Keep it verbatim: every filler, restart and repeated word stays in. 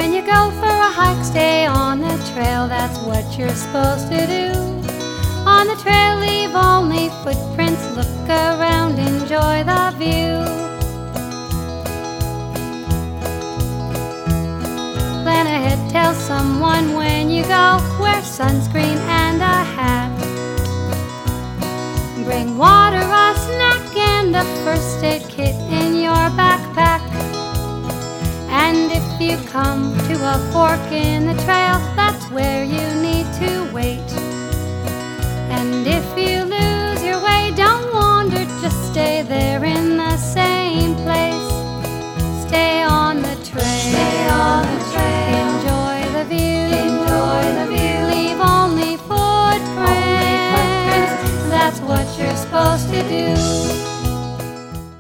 When you go for a hike, stay on the trail, that's what you're supposed to do. On the trail, leave only footprints, look around, enjoy the view. Plan ahead, tell someone when you go, wear sunscreen and a hat. Bring water, a snack, and a first aid kit in your backpack. And if you come to a fork in the trail, that's where you need to wait. And if you lose your way, don't wander, just stay there in the same place. Stay on the trail, stay on the trail. Enjoy the view, enjoy the view. Leave only footprints, only footprints. That's what you're supposed to do.